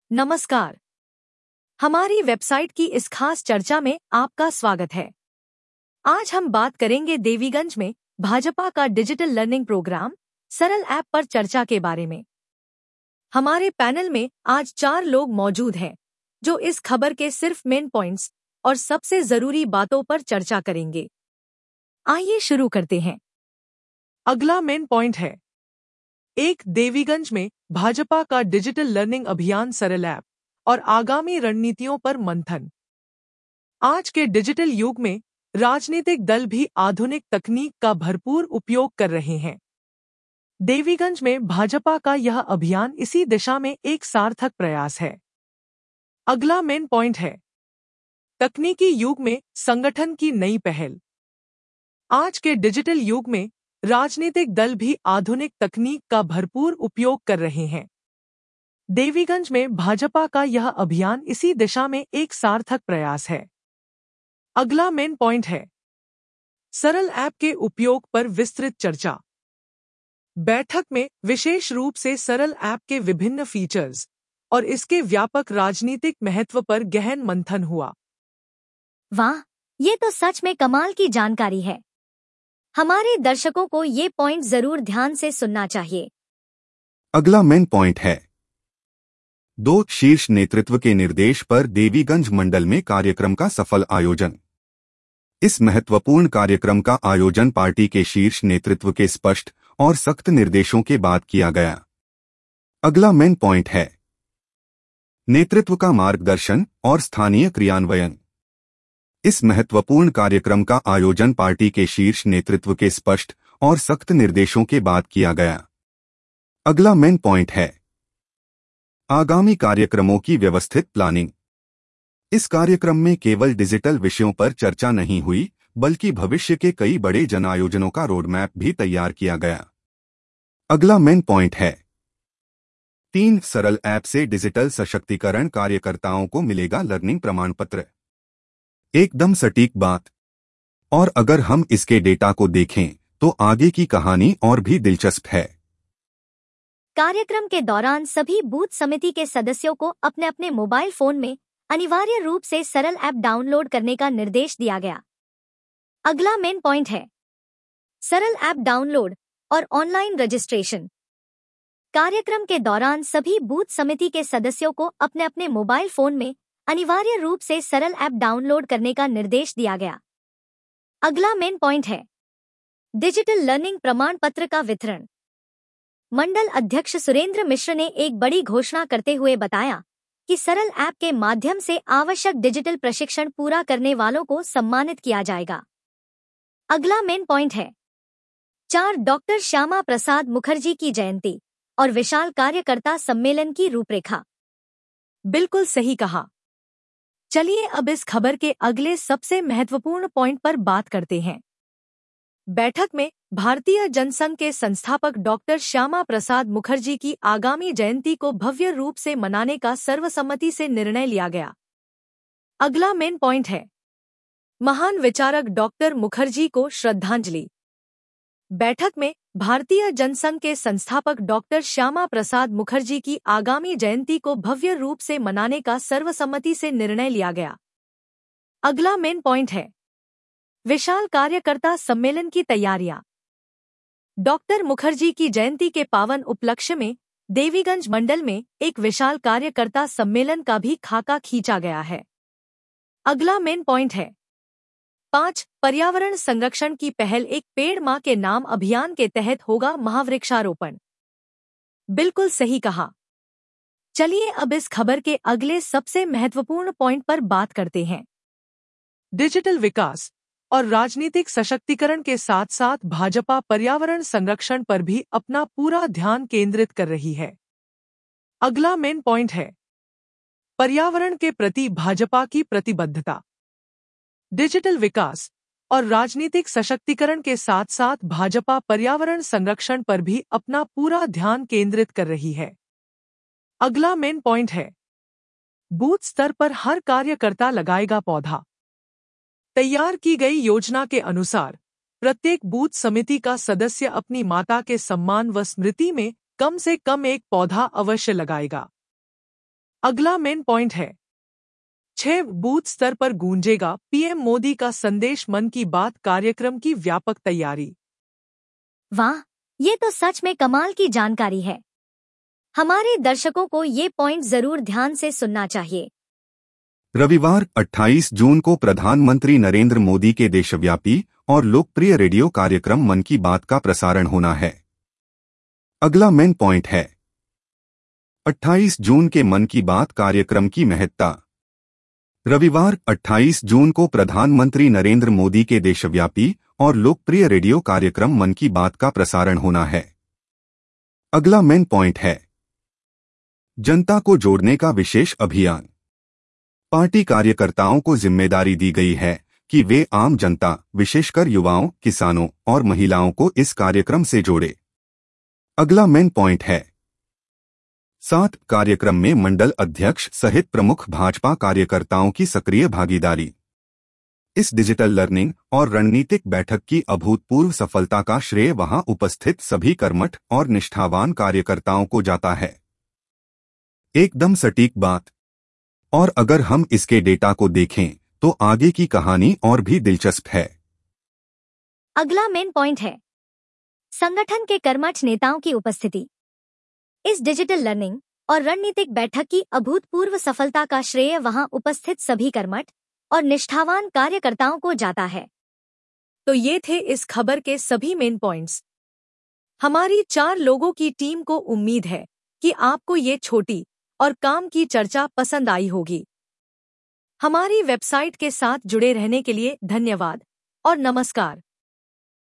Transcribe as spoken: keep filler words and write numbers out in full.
नमस्कार। हमारी वेबसाइट की इस खास चर्चा में आपका स्वागत है। आज हम बात करेंगे देवीगंज में भाजपा का digital learning programme Saral app पर चर्चा के बारे में। हमारे पैनल में आज चार लोग मौजूद हैं जो इस खबर के सिर्फ मेन पॉइंट्स और सबसे जरूरी बातों पर चर्चा करेंगे। आइए शुरू करते हैं। अगला मेन पॉइंट है एक देवीगंज में भाजपा का डिजिटल लर्निंग अभियान सरल ऐप और आगामी रणनीतियों पर मंथन। आज के डिजिटल युग में राजनीतिक दल भी आधुनिक तकनीक का भरपूर उपयोग कर रहे हैं। देवीगंज में भाजपा का यह अभियान इसी दिशा में एक सार्थक प्रयास है। अगला मेन पॉइंट है तकनीकी युग में संगठन की नई पहल। आज के डिजिटल युग में राजनीतिक दल भी आधुनिक तकनीक का भरपूर उपयोग कर रहे हैं। देवीगंज में भाजपा का यह अभियान इसी दिशा में एक सार्थक प्रयास है। अगला मेन पॉइंट है सरल ऐप के उपयोग पर विस्तृत चर्चा। बैठक में विशेष रूप से सरल ऐप के विभिन्न फीचर्स और इसके व्यापक राजनीतिक महत्व पर गहन मंथन हुआ। वाह, ये तो सच में कमाल की जानकारी है। हमारे दर्शकों को ये पॉइंट जरूर ध्यान से सुनना चाहिए। अगला मेन पॉइंट है दो शीर्ष नेतृत्व के निर्देश पर देवीगंज मंडल में कार्यक्रम का सफल आयोजन। इस महत्वपूर्ण कार्यक्रम का आयोजन पार्टी के शीर्ष नेतृत्व के स्पष्ट और सख्त निर्देशों के बाद किया गया। अगला मेन पॉइंट है नेतृत्व का मार्गदर्शन और स्थानीय क्रियान्वयन। इस महत्वपूर्ण कार्यक्रम का आयोजन पार्टी के शीर्ष नेतृत्व के स्पष्ट और सख्त निर्देशों के बाद किया गया। अगला मेन पॉइंट है आगामी कार्यक्रमों की व्यवस्थित प्लानिंग। इस कार्यक्रम में केवल डिजिटल विषयों पर चर्चा नहीं हुई, बल्कि भविष्य के कई बड़े जन आयोजनों का रोडमैप भी तैयार किया गया। अगला मेन पॉइंट है तीन सरल ऐप से डिजिटल सशक्तिकरण। कार्यकर्ताओं को मिलेगा लर्निंग प्रमाण पत्र। एकदम सटीक बात। और अगर हम इसके डेटा को देखें तो आगे की कहानी और भी दिलचस्प है। कार्यक्रम के दौरान सभी बूथ समिति के सदस्यों को अपने अपने मोबाइल फोन में अनिवार्य रूप से सरल ऐप डाउनलोड करने का निर्देश दिया गया। अगला मेन पॉइंट है सरल ऐप डाउनलोड और ऑनलाइन रजिस्ट्रेशन। कार्यक्रम के दौरान सभी बूथ समिति के सदस्यों को अपने अपने मोबाइल फोन में अनिवार्य रूप से सरल ऐप डाउनलोड करने का निर्देश दिया गया। अगला मेन पॉइंट है डिजिटल लर्निंग प्रमाण पत्र का वितरण। मंडल अध्यक्ष सुरेंद्र मिश्र ने एक बड़ी घोषणा करते हुए बताया कि सरल ऐप के माध्यम से आवश्यक डिजिटल प्रशिक्षण पूरा करने वालों को सम्मानित किया जाएगा। अगला मेन पॉइंट है चार डॉक्टर श्यामा प्रसाद मुखर्जी की जयंती और विशाल कार्यकर्ता सम्मेलन की रूपरेखा। बिल्कुल सही कहा। चलिए अब इस खबर के अगले सबसे महत्वपूर्ण पॉइंट पर बात करते हैं। बैठक में भारतीय जनसंघ के संस्थापक डॉक्टर श्यामा प्रसाद मुखर्जी की आगामी जयंती को भव्य रूप से मनाने का सर्वसम्मति से निर्णय लिया गया। अगला मेन पॉइंट है महान विचारक डॉक्टर मुखर्जी को श्रद्धांजलि। बैठक में भारतीय जनसंघ के संस्थापक डॉक्टर श्यामा प्रसाद मुखर्जी की आगामी जयंती को भव्य रूप से मनाने का सर्वसम्मति से निर्णय लिया गया। अगला मेन पॉइंट है विशाल कार्यकर्ता सम्मेलन की तैयारियां। डॉक्टर मुखर्जी की जयंती के पावन उपलक्ष्य में देवीगंज मंडल में एक विशाल कार्यकर्ता सम्मेलन का भी खाका खींचा गया है। अगला मेन पॉइंट है पाँच पर्यावरण संरक्षण की पहल। एक पेड़ मां के नाम अभियान के तहत होगा महावृक्षारोपण। बिल्कुल सही कहा। चलिए अब इस खबर के अगले सबसे महत्वपूर्ण पॉइंट पर बात करते हैं। डिजिटल विकास और राजनीतिक सशक्तिकरण के साथ साथ भाजपा पर्यावरण संरक्षण पर भी अपना पूरा ध्यान केंद्रित कर रही है। अगला मेन पॉइंट है पर्यावरण के प्रति भाजपा की प्रतिबद्धता। डिजिटल विकास और राजनीतिक सशक्तिकरण के साथ साथ भाजपा पर्यावरण संरक्षण पर भी अपना पूरा ध्यान केंद्रित कर रही है। अगला मेन पॉइंट है बूथ स्तर पर हर कार्यकर्ता लगाएगा पौधा। तैयार की गई योजना के अनुसार प्रत्येक बूथ समिति का सदस्य अपनी माता के सम्मान व स्मृति में कम से कम एक पौधा अवश्य लगाएगा। अगला मेन पॉइंट है छह बूथ स्तर पर गूंजेगा पीएम मोदी का संदेश। मन की बात कार्यक्रम की व्यापक तैयारी। वाह, ये तो सच में कमाल की जानकारी है। हमारे दर्शकों को ये पॉइंट जरूर ध्यान से सुनना चाहिए। रविवार अट्ठाईस जून को प्रधानमंत्री नरेंद्र मोदी के देशव्यापी और लोकप्रिय रेडियो कार्यक्रम मन की बात का प्रसारण होना है। अगला मेन पॉइंट है अट्ठाईस जून के मन की बात कार्यक्रम की महत्ता। रविवार अट्ठाईस जून को प्रधानमंत्री नरेंद्र मोदी के देशव्यापी और लोकप्रिय रेडियो कार्यक्रम मन की बात का प्रसारण होना है। अगला मेन पॉइंट है जनता को जोड़ने का विशेष अभियान। पार्टी कार्यकर्ताओं को जिम्मेदारी दी गई है कि वे आम जनता, विशेषकर युवाओं, किसानों और महिलाओं को इस कार्यक्रम से जोड़े। अगला मेन पॉइंट है साथ कार्यक्रम में मंडल अध्यक्ष सहित प्रमुख भाजपा कार्यकर्ताओं की सक्रिय भागीदारी। इस डिजिटल लर्निंग और रणनीतिक बैठक की अभूतपूर्व सफलता का श्रेय वहां उपस्थित सभी कर्मठ और निष्ठावान कार्यकर्ताओं को जाता है। एकदम सटीक बात। और अगर हम इसके डेटा को देखें तो आगे की कहानी और भी दिलचस्प है। अगला मेन पॉइंट है संगठन के कर्मठ नेताओं की उपस्थिति। इस डिजिटल लर्निंग और रणनीतिक बैठक की अभूतपूर्व सफलता का श्रेय वहां उपस्थित सभी कर्मठ और निष्ठावान कार्यकर्ताओं को जाता है। तो ये थे इस खबर के सभी मेन पॉइंट्स। हमारी चार लोगों की टीम को उम्मीद है कि आपको ये छोटी और काम की चर्चा पसंद आई होगी। हमारी वेबसाइट के साथ जुड़े रहने के लिए धन्यवाद और नमस्कार।